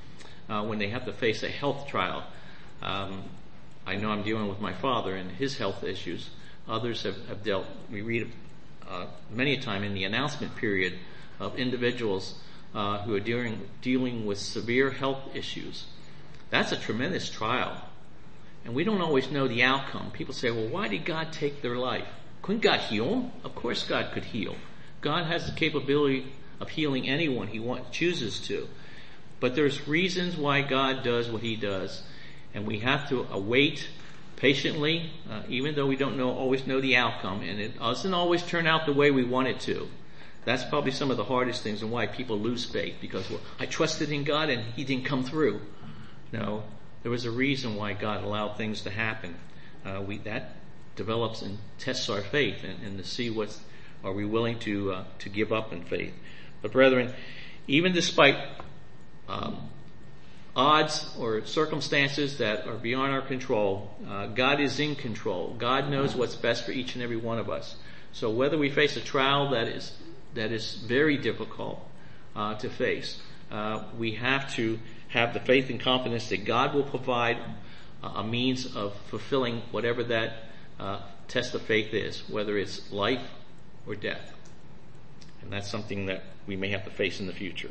uh, when they have to face a health trial. Um, I know I'm dealing with my father and his health issues. Others have, have dealt, we read uh, many a time in the announcement period of individuals uh, who are dealing, dealing with severe health issues. That's a tremendous trial. And we don't always know the outcome. People say, well, why did God take their life? Couldn't God heal them? Of course God could heal. God has the capability of healing anyone he want, chooses to. But there's reasons why God does what he does. And we have to await patiently, uh, even though we don't know always know the outcome. And it doesn't always turn out the way we want it to. That's probably some of the hardest things and why people lose faith. Because, well, I trusted in God and he didn't come through. No, there was a reason why God allowed things to happen. Uh, we that develops and tests our faith, and, and to see what's are we willing to uh, to give up in faith. But brethren, even despite um, odds or circumstances that are beyond our control, uh, God is in control. God knows what's best for each and every one of us. So whether we face a trial that is that is very difficult uh, to face, uh, we have to have the faith and confidence that God will provide a means of fulfilling whatever that uh, test of faith is, whether it's life or death. And that's something that we may have to face in the future.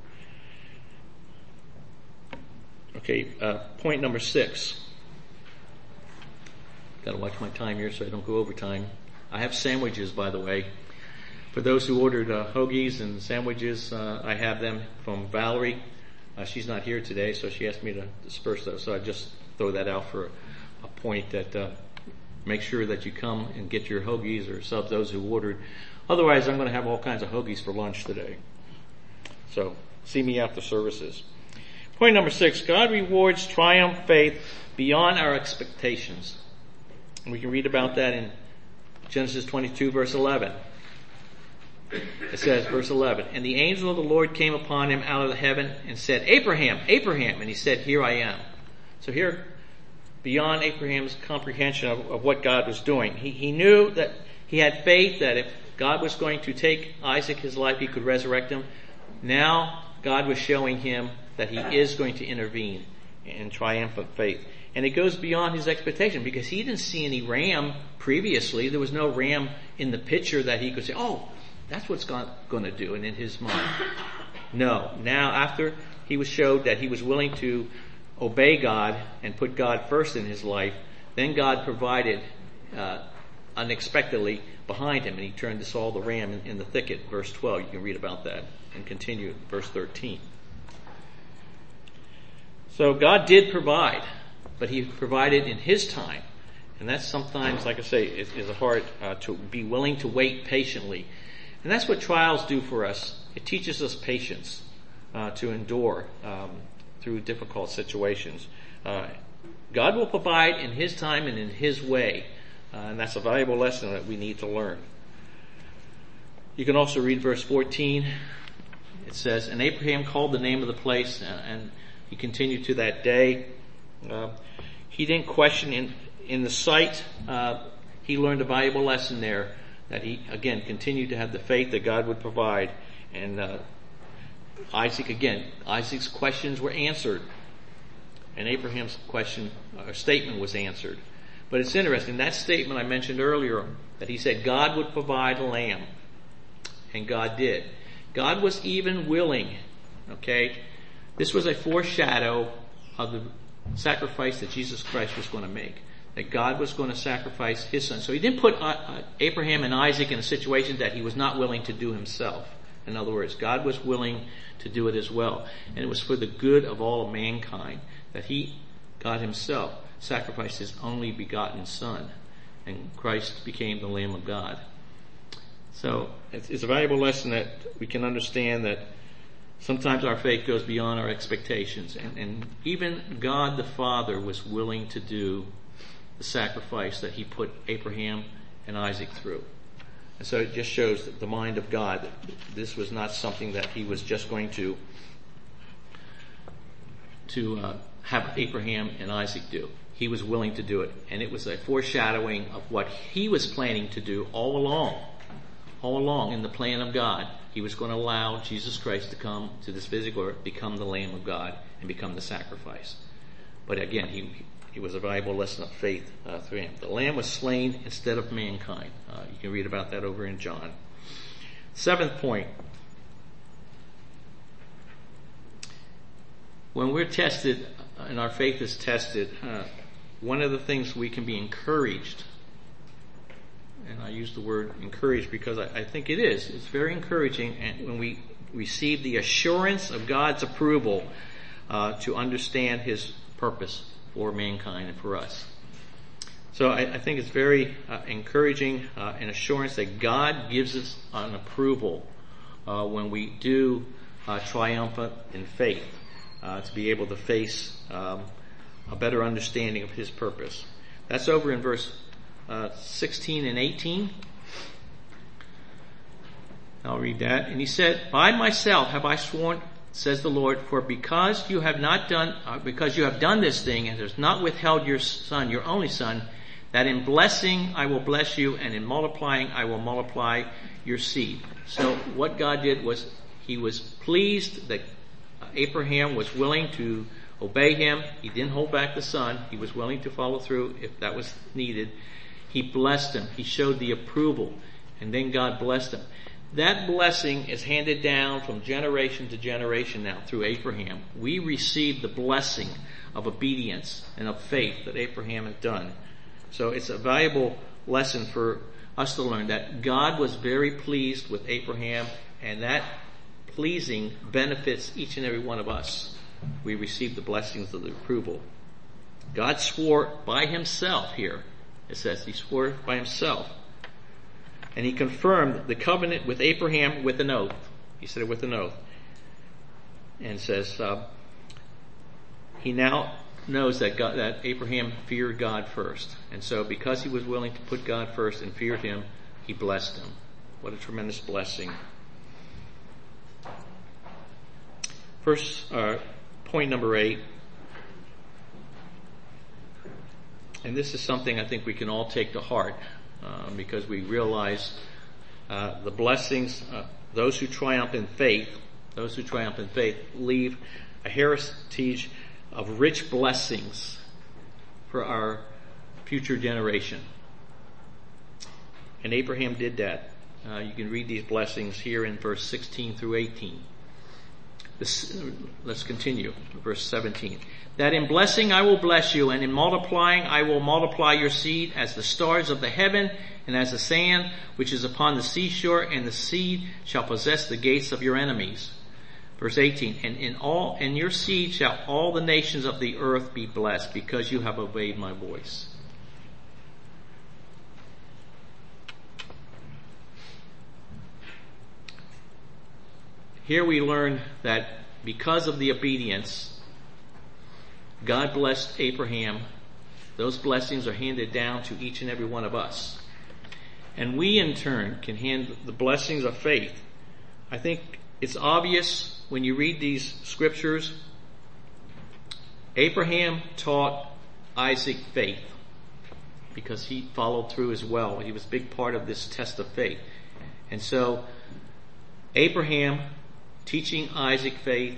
Okay, uh, point number six. Got to watch my time here so I don't go over time. I have sandwiches, by the way. For those who ordered uh, hoagies and sandwiches, uh, I have them from Valerie. Uh, she's not here today, so she asked me to disperse those. So I just throw that out for a point that uh, make sure that you come and get your hoagies or subs, those who ordered. Otherwise, I'm going to have all kinds of hoagies for lunch today. So see me after services. Point number six, God rewards triumph faith beyond our expectations. And we can read about that in Genesis twenty-two, verse eleven. It says, verse eleven, and the angel of the Lord came upon him out of the heaven and said, Abraham, Abraham. And he said, here I am. So here, beyond Abraham's comprehension of, of what God was doing, he, he knew that he had faith that if God was going to take Isaac, his life, he could resurrect him. Now God was showing him that he is going to intervene in triumphant faith. And it goes beyond his expectation because he didn't see any ram previously. There was no ram in the picture that he could say, oh, that's what's God going to do. And in his mind, no. Now, after he was showed that he was willing to obey God and put God first in his life, then God provided uh, unexpectedly behind him, and he turned to Saul the ram in, in the thicket. Verse twelve, you can read about that and continue verse thirteen. So God did provide, but he provided in his time. And that's sometimes, like I say, is, is hard uh, to be willing to wait patiently. And that's what trials do for us. It teaches us patience uh, to endure um, through difficult situations. Uh, God will provide in his time and in his way. Uh, and that's a valuable lesson that we need to learn. You can also read verse fourteen. It says, and Abraham called the name of the place, uh, and he continued to that day. Uh, he didn't question in, in the sight. Uh, he learned a valuable lesson there. That he, again, continued to have the faith that God would provide. And uh, Isaac, again, Isaac's questions were answered. And Abraham's question, or statement was answered. But it's interesting, that statement I mentioned earlier, that he said God would provide a lamb. And God did. God was even willing, okay? This was a foreshadow of the sacrifice that Jesus Christ was going to make. That God was going to sacrifice his son. So he didn't put uh, Abraham and Isaac in a situation that he was not willing to do himself. In other words, God was willing to do it as well. And it was for the good of all of mankind that he, God himself, sacrificed his only begotten son. And Christ became the Lamb of God. So it's a valuable lesson that we can understand that sometimes our faith goes beyond our expectations. And, and even God the Father was willing to do the sacrifice that he put Abraham and Isaac through. And so it just shows the mind of God. That this was not something that he was just going to to uh, have Abraham and Isaac do. He was willing to do it. And it was a foreshadowing of what he was planning to do all along. all along in the plan of God, he was going to allow Jesus Christ to come to this physical earth, become the Lamb of God, and become the sacrifice. But again, he it was a valuable lesson of faith uh, through him. The Lamb was slain instead of mankind. Uh, you can read about that over in John. Seventh point. When we're tested, and our faith is tested, uh, one of the things we can be encouraged, and I use the word encouraged because I, I think it is, it's very encouraging, and when we receive the assurance of God's approval uh, to understand his purpose for mankind and for us. So I, I think it's very uh, encouraging uh, and assurance that God gives us an approval uh, when we do uh, triumphant in faith uh, to be able to face um, a better understanding of his purpose. That's over in verse uh, sixteen and eighteen. I'll read that. And he said, "By myself have I sworn, says the Lord, for because you have not done, uh, because you have done this thing and has not withheld your son, your only son, that in blessing I will bless you, and in multiplying I will multiply your seed." So what God did was he was pleased that Abraham was willing to obey him. He didn't hold back the son. He was willing to follow through if that was needed. He blessed him. He showed the approval, and then God blessed him. That blessing is handed down from generation to generation now through Abraham. We receive the blessing of obedience and of faith that Abraham had done. So it's a valuable lesson for us to learn that God was very pleased with Abraham, and that pleasing benefits each and every one of us. We receive the blessings of the approval. God swore by himself here. It says he swore by himself. And he confirmed the covenant with Abraham with an oath. He said it with an oath. And says, uh, he now knows that God, that Abraham feared God first. And so because he was willing to put God first and feared him, he blessed him. What a tremendous blessing. First, uh, point number eight. And this is something I think we can all take to heart. Uh, because we realize uh, the blessings, uh, those who triumph in faith, those who triumph in faith leave a heritage of rich blessings for our future generation. And Abraham did that. Uh, you can read these blessings here in verse sixteen through eighteen. This, let's continue, verse seventeen. "That in blessing I will bless you, and in multiplying I will multiply your seed as the stars of the heaven, and as the sand which is upon the seashore, and the seed shall possess the gates of your enemies." Verse eighteen, "And in all, in your seed shall all the nations of the earth be blessed, because you have obeyed my voice." Here we learn that because of the obedience, God blessed Abraham. Those blessings are handed down to each and every one of us. And we in turn can hand the blessings of faith. I think it's obvious when you read these scriptures, Abraham taught Isaac faith because he followed through as well. He was a big part of this test of faith. And so Abraham teaching Isaac faith,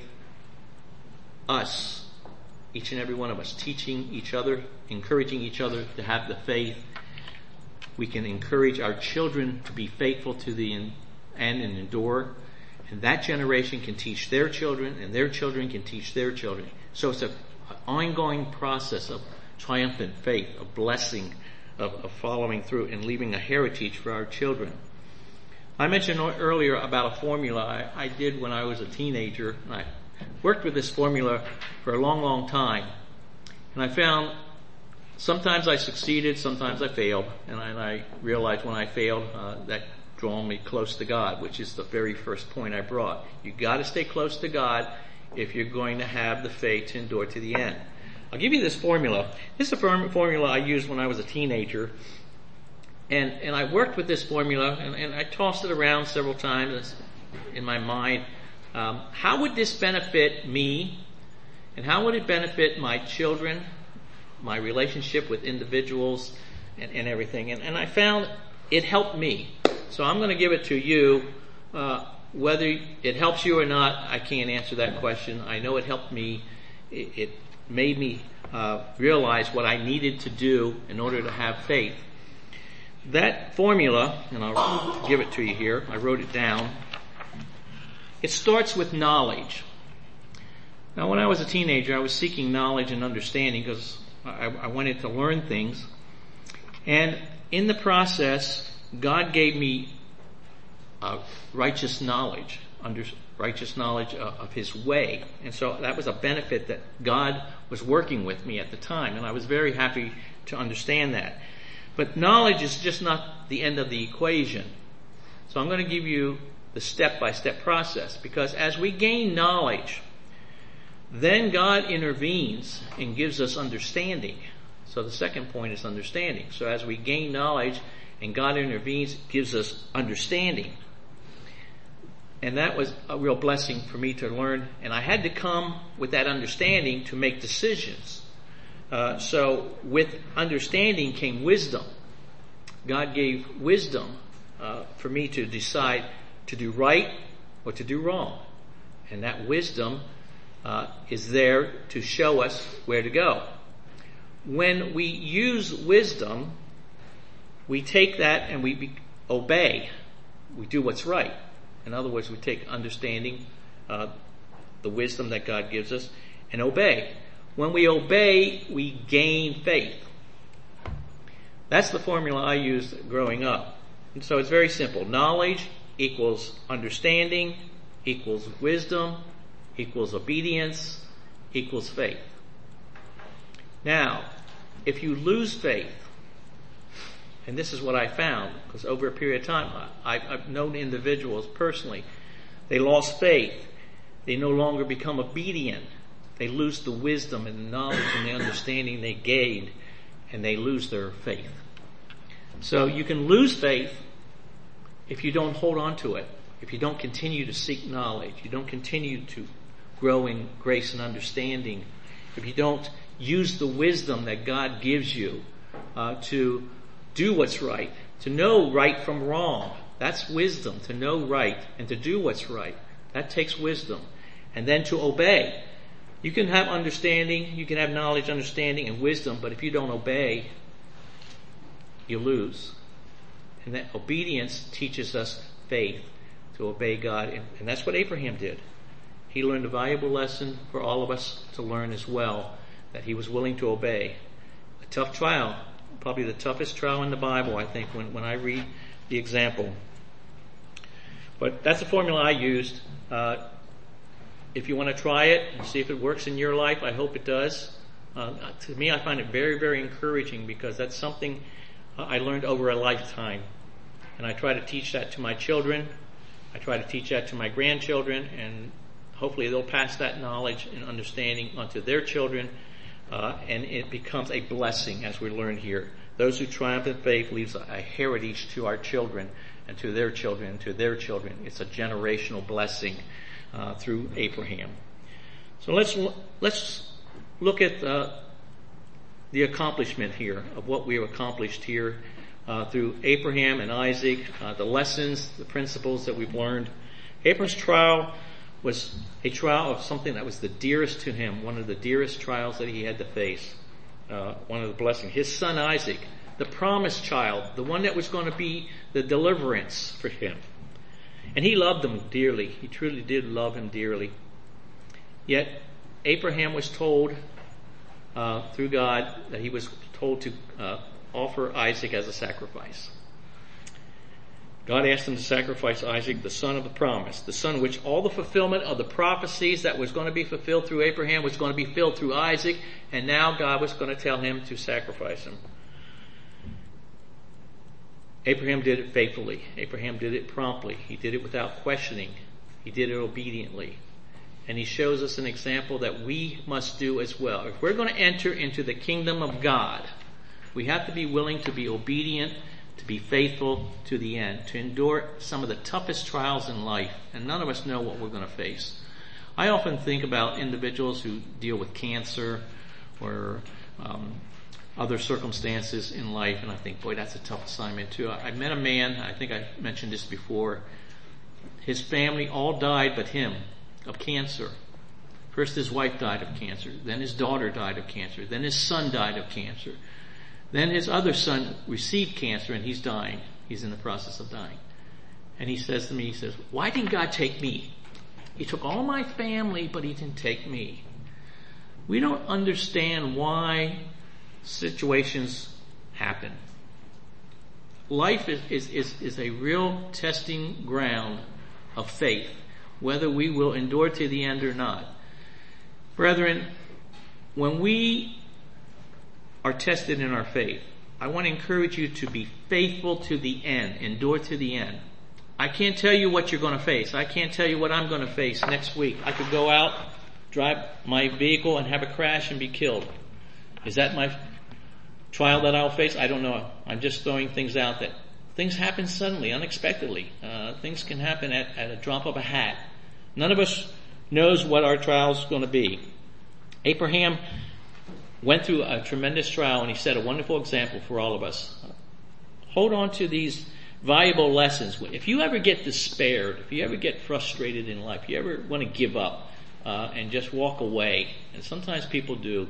us, each and every one of us, teaching each other, encouraging each other to have the faith. We can encourage our children to be faithful to the end and endure. And that generation can teach their children, and their children can teach their children. So it's an ongoing process of triumphant faith, of blessing, of, of following through and leaving a heritage for our children. I mentioned earlier about a formula I, I did when I was a teenager. And I worked with this formula for a long, long time. And I found sometimes I succeeded, sometimes I failed. And I, and I realized when I failed, uh, that drew me close to God, which is the very first point I brought. You got to stay close to God if you're going to have the faith to endure to the end. I'll give you this formula. This is a formula I used when I was a teenager. And, and I worked with this formula, and, and I tossed it around several times in my mind. Um, how would this benefit me? And how would it benefit my children, my relationship with individuals, and, and everything? And, and I found it helped me. So I'm going to give it to you. Uh, whether it helps you or not, I can't answer that question. I know it helped me. It, it made me uh, realize what I needed to do in order to have faith. That formula, and I'll give it to you here. I wrote it down. It starts with knowledge. Now, when I was a teenager, I was seeking knowledge and understanding because I, I wanted to learn things. And in the process, God gave me uh, righteous knowledge, under, righteous knowledge of, of His way. And so that was a benefit that God was working with me at the time. And I was very happy to understand that. But knowledge is just not the end of the equation. So I'm going to give you the step-by-step process, because as we gain knowledge, then God intervenes and gives us understanding. So the second point is understanding. So as we gain knowledge and God intervenes, gives us understanding. And that was a real blessing for me to learn. And I had to come with that understanding to make decisions. Uh, so with understanding came wisdom. God gave wisdom uh, for me to decide to do right or to do wrong. And that wisdom uh, is there to show us where to go. When we use wisdom, we take that and we be, obey. We do what's right. In other words, we take understanding, uh, the wisdom that God gives us, and obey. When we obey, we gain faith. That's the formula I used growing up. And so it's very simple. Knowledge equals understanding, equals wisdom, equals obedience, equals faith. Now, if you lose faith, and this is what I found, because over a period of time, I, I've known individuals personally, they lost faith. They no longer become obedient. They lose the wisdom and the knowledge and the understanding they gained, and they lose their faith. So you can lose faith if you don't hold on to it, if you don't continue to seek knowledge, you don't continue to grow in grace and understanding, if you don't use the wisdom that God gives you uh, to do what's right, to know right from wrong. That's wisdom, to know right and to do what's right. That takes wisdom. And then to obey. You can have understanding, you can have knowledge, understanding, and wisdom, but if you don't obey, you lose. And that obedience teaches us faith, to obey God. And, and that's what Abraham did. He learned a valuable lesson for all of us to learn as well, that he was willing to obey. A tough trial, probably the toughest trial in the Bible, I think, when, when I read the example. But that's the formula I used. Uh, if you want to try it and see if it works in your life, I hope it does. Uh, to me, I find it very, very encouraging, because that's something I learned over a lifetime. And I try to teach that to my children. I try to teach that to my grandchildren, and hopefully they'll pass that knowledge and understanding onto their children, uh, and it becomes a blessing, as we learned here. Those who triumph in faith leaves a, a heritage to our children, and to their children, and to their children. It's a generational blessing uh, through Abraham. So let's let's look at uh, the accomplishment here of what we have accomplished here uh, through Abraham and Isaac, uh, the lessons, the principles that we've learned. Abraham's trial was a trial of something that was the dearest to him, one of the dearest trials that he had to face, uh, one of the blessings. His son Isaac, the promised child, the one that was going to be the deliverance for him. And he loved him dearly. He truly did love him dearly. Yet Abraham was told uh, through God that he was told to uh, offer Isaac as a sacrifice. God asked him to sacrifice Isaac, the son of the promise, the son which all the fulfillment of the prophecies that was going to be fulfilled through Abraham was going to be filled through Isaac, and now God was going to tell him to sacrifice him. Abraham did it faithfully. Abraham did it promptly. He did it without questioning. He did it obediently. And he shows us an example that we must do as well. If we're going to enter into the kingdom of God, we have to be willing to be obedient, to be faithful to the end, to endure some of the toughest trials in life. And none of us know what we're going to face. I often think about individuals who deal with cancer or um, other circumstances in life, and I think, boy, that's a tough assignment too. I, I met a man, I think I mentioned this before, his family all died but him of cancer. First his wife died of cancer, then his daughter died of cancer, then his son died of cancer, then his other son received cancer and he's dying. He's in the process of dying. And he says to me, he says, why didn't God take me? He took all my family, but he didn't take me. We don't understand why situations happen. Life is, is, is, is a real testing ground of faith, whether we will endure to the end or not. Brethren, when we are tested in our faith, I want to encourage you to be faithful to the end, endure to the end. I can't tell you what you're going to face. I can't tell you what I'm going to face next week. I could go out, drive my vehicle and have a crash and be killed. Is that my trial that I'll face? I don't know. I'm just throwing things out that things happen suddenly, unexpectedly. Uh, things can happen at, at a drop of a hat. None of us knows what our trial is going to be. Abraham went through a tremendous trial and he set a wonderful example for all of us. Hold on to these valuable lessons. If you ever get despaired, if you ever get frustrated in life, if you ever want to give up uh, and just walk away, and sometimes people do,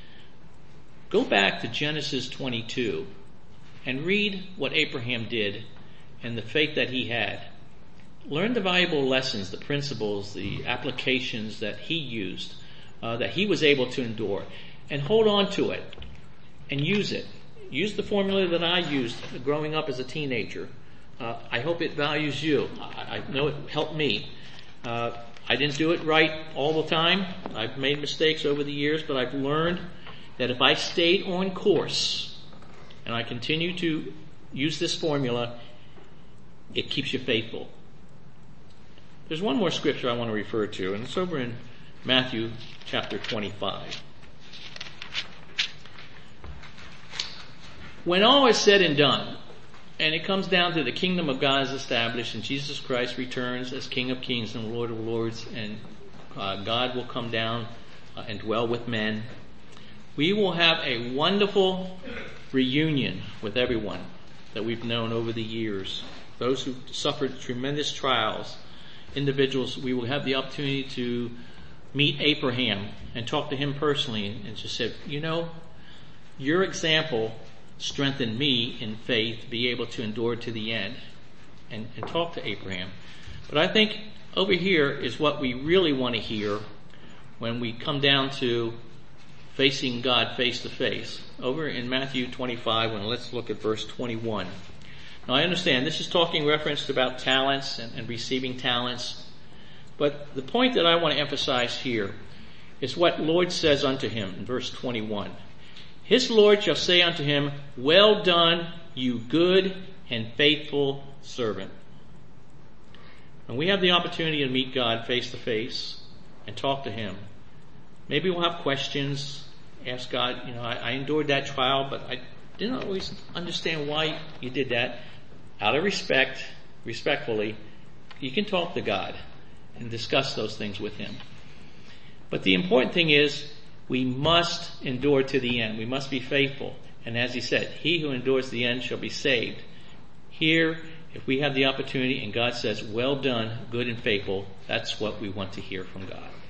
go back to Genesis twenty-two and read what Abraham did and the faith that he had. Learn the valuable lessons, the principles, the applications that he used, uh, that he was able to endure, and hold on to it and use it. Use the formula that I used growing up as a teenager. Uh, I hope it values you. I, I know it helped me. Uh, I didn't do it right all the time. I've made mistakes over the years, but I've learned that if I stayed on course and I continue to use this formula, it keeps you faithful. There's one more scripture I want to refer to, and it's over in Matthew chapter twenty-five. When all is said and done, and it comes down to the kingdom of God is established and Jesus Christ returns as King of Kings and Lord of Lords, and uh, God will come down uh, and dwell with men, we will have a wonderful reunion with everyone that we've known over the years. Those who suffered tremendous trials, individuals, we will have the opportunity to meet Abraham and talk to him personally and just say, you know, your example strengthened me in faith to be able to endure to the end, and, and talk to Abraham. But I think over here is what we really want to hear when we come down to facing God face to face. Over in Matthew twenty-five, and let's look at verse twenty-one. Now I understand this is talking reference about talents and, and receiving talents, but the point that I want to emphasize here is what Lord says unto him in verse twenty-one. His Lord shall say unto him, well done, you good and faithful servant. And we have the opportunity to meet God face to face and talk to him. Maybe we'll have questions, ask God, you know, I, I endured that trial, but I didn't always understand why you did that. Out of respect, respectfully, you can talk to God and discuss those things with him. But the important thing is, we must endure to the end. We must be faithful. And as he said, he who endures to the end shall be saved. Here, if we have the opportunity and God says, well done, good and faithful, that's what we want to hear from God.